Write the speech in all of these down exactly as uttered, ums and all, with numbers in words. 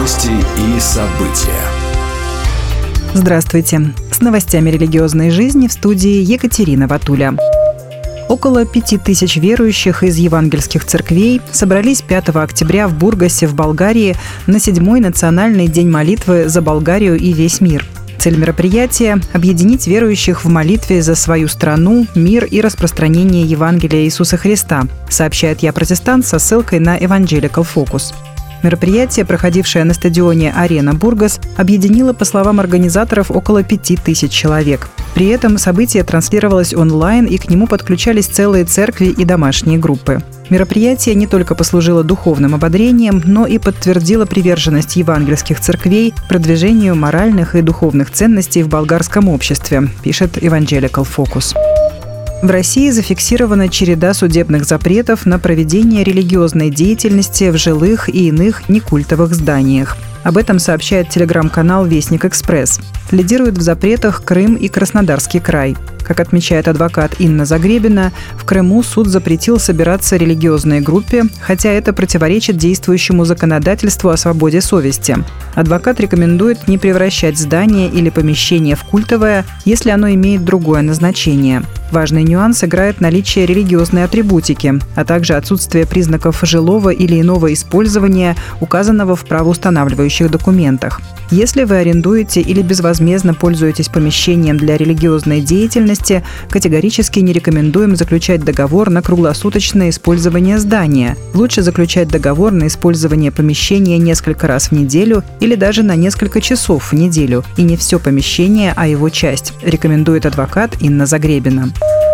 Новости и события. Здравствуйте. С новостями религиозной жизни в студии Екатерина Ватуля. Около пяти тысяч верующих из евангельских церквей собрались пятого октября в Бургасе в Болгарии на седьмой национальный день молитвы за Болгарию и весь мир. Цель мероприятия – объединить верующих в молитве за свою страну, мир и распространение Евангелия Иисуса Христа, сообщает «Я протестант» со ссылкой на Evangelical Focus. Мероприятие, проходившее на стадионе «Арена Бургас», объединило, по словам организаторов, около пяти тысяч человек. При этом событие транслировалось онлайн, и к нему подключались целые церкви и домашние группы. Мероприятие не только послужило духовным ободрением, но и подтвердило приверженность евангельских церквей продвижению моральных и духовных ценностей в болгарском обществе, пишет Evangelical Focus. В России зафиксирована череда судебных запретов на проведение религиозной деятельности в жилых и иных некультовых зданиях. Об этом сообщает телеграм-канал «Вестник Экспресс». Лидируют в запретах Крым и Краснодарский край. Как отмечает адвокат Инна Загребина, в Крыму суд запретил собираться религиозной группе, хотя это противоречит действующему законодательству о свободе совести. Адвокат рекомендует не превращать здание или помещение в культовое, если оно имеет другое назначение. Важный нюанс играет наличие религиозной атрибутики, а также отсутствие признаков жилого или иного использования, указанного в правоустанавливающих документах. Если вы арендуете или безвозмездно пользуетесь помещением для религиозной деятельности, категорически не рекомендуем заключать договор на круглосуточное использование здания. Лучше заключать договор на использование помещения несколько раз в неделю или даже на несколько часов в неделю, и не все помещение, а его часть, рекомендует адвокат Инна Загребина.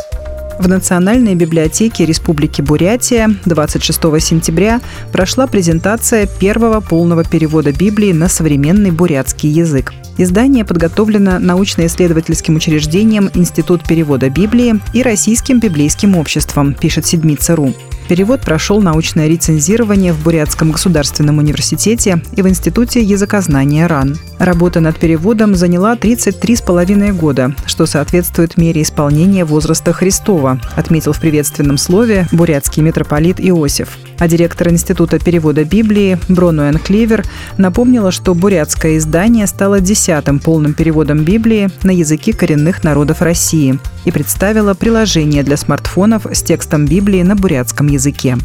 В Национальной библиотеке Республики Бурятия двадцать шестого сентября прошла презентация первого полного перевода Библии на современный бурятский язык. Издание подготовлено научно-исследовательским учреждением Институт перевода Библии и Российским библейским обществом, пишет седмица точка ру. Перевод прошел научное рецензирование в Бурятском государственном университете и в Институте языкознания РАН. Работа над переводом заняла тридцать три с половиной года, что соответствует мере исполнения возраста Христова, отметил в приветственном слове бурятский митрополит Иосиф. А директор Института перевода Библии Бронуэн Клевер напомнила, что бурятское издание стало десятым полным переводом Библии на языки коренных народов России и представила приложение для смартфонов с текстом Библии на бурятском языке.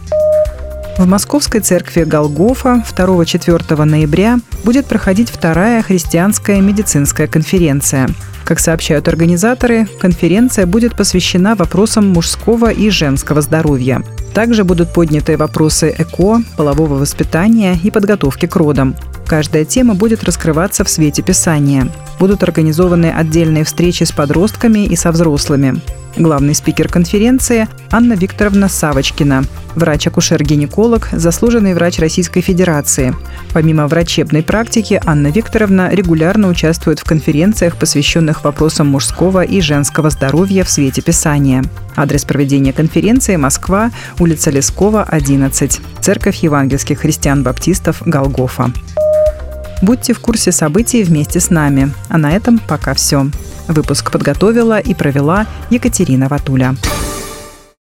В Московской церкви Голгофа второго-четвёртого ноября будет проходить вторая христианская медицинская конференция. Как сообщают организаторы, конференция будет посвящена вопросам мужского и женского здоровья. Также будут подняты вопросы эко, полового воспитания и подготовки к родам. Каждая тема будет раскрываться в свете Писания. Будут организованы отдельные встречи с подростками и со взрослыми. Главный спикер конференции – Анна Викторовна Савочкина, врач-акушер-гинеколог, заслуженный врач Российской Федерации. Помимо врачебной практики, Анна Викторовна регулярно участвует в конференциях, посвященных вопросам мужского и женского здоровья в свете Писания. Адрес проведения конференции – Москва, улица Лескова, одиннадцать. Церковь евангельских христиан-баптистов Голгофа. Будьте в курсе событий вместе с нами. А на этом пока все. Выпуск подготовила и провела Екатерина Ватуля.